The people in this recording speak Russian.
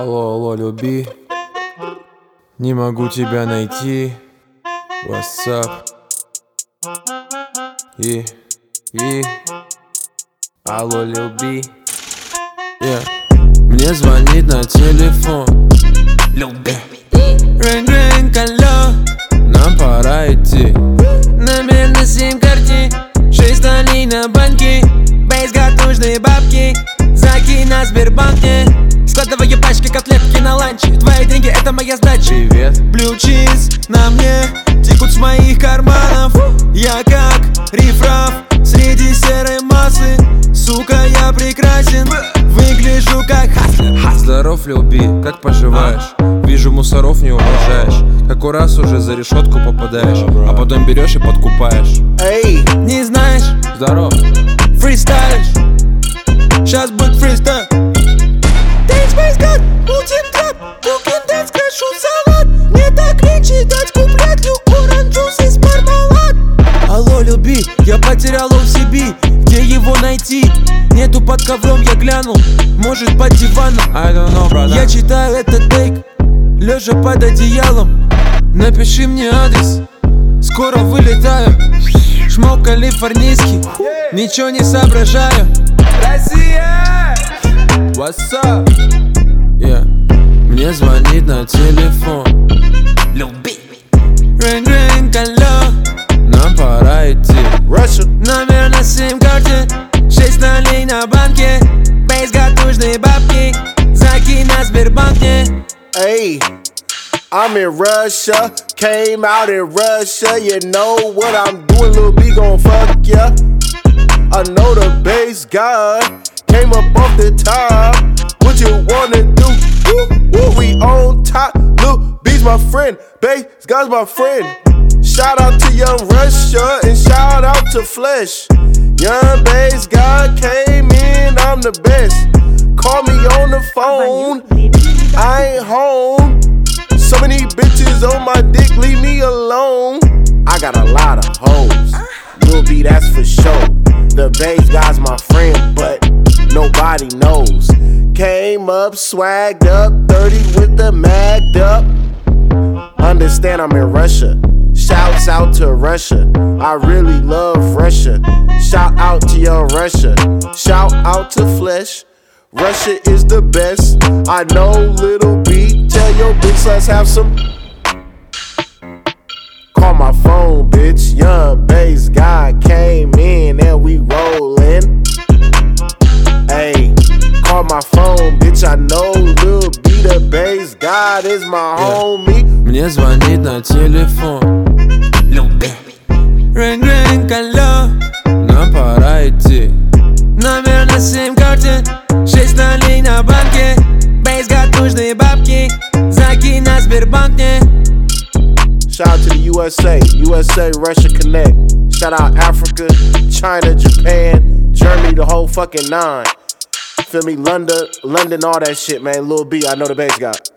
Алло, алло, люби, не могу тебя найти. What's up? Алло, люби. Мне звонит на телефон. Люби. Ринг-ринг, алло, нам пора идти. Номер на сим-карте, 6 столей на банке. Бейсгад, нужные бабки, закинь на Сбербанке. Складываю пачки котлетки на ланче. Твои деньги — это моя сдача. Привет. Blue cheese на мне текут с моих карманов. Я как рифраф среди серой массы. Сука, я прекрасен, выгляжу как хаслер. Здоров, люби, как поживаешь? Вижу, мусоров не уважаешь. Какой раз уже за решетку попадаешь, а потом берешь и подкупаешь. Эй, не знаешь? Здоров. Фристайлишь? Сейчас будет фристайл. Бейсгад, мутим трап, кукин дэнс, крашу салат. Не так лень читать куплет, оранжус из мармелад. Алло, люби, я потерял OCB, где его найти? Нету под ковром, я глянул, может под диваном. I don't know, brother. Я читаю этот тейк, лежа под одеялом. Напиши мне адрес, скоро вылетаю. Шмок калифорнийский, ничего не соображаю. Россия! What's up? Мне звонит на телефон. Люби. Ринг-ринг, алло, нам пора идти. Russia. Номер на сим-карте, 6 столей на банке. Бейсгад, нужные бабки, закинь на Сбербанке. Hey, I'm in Russia, came out in Russia. You know what I'm doing, Lil B gon' fuck ya. I know the Bassgod came up off the top. What you wanna do? Woo, we on top. Lil B's my friend, Bassgod's my friend. Shout out to Young Russia and shout out to Flesh. Young Bassgod came in, I'm the best. Call me on the phone, I ain't home. So many bitches on my dick, leave me alone. I got a lot of hoes, Lil B, that's for sure. The Bassgod's my friend, but nobody knows. Came up, swagged up, 30 with the magged up. Understand I'm in Russia. Shouts out to Russia. I really love Russia. Shout out to Young Russia. Shout out to Flesh. Russia is the best. I know, Lil B. Tell your bitch let's have some. Call my phone, bitch. Young Bassgod came in and we rollin'. Ayy, call my phone, bitch. I know Lil B, the Bassgod is my homie. Мне звонит на телефон. Люби. Ринг-ринг, алло, нам пора идти. Номер на сим-карте, 6 столей на банке. Бейсгад, нужные бабки, закинь на Сбербанке. Shout out to the USA, Russia Connect. Shout out Africa, China, Japan, Germany, the whole fucking nine. Feel me, London, all that shit, man. Lil B, I know the Bassgod.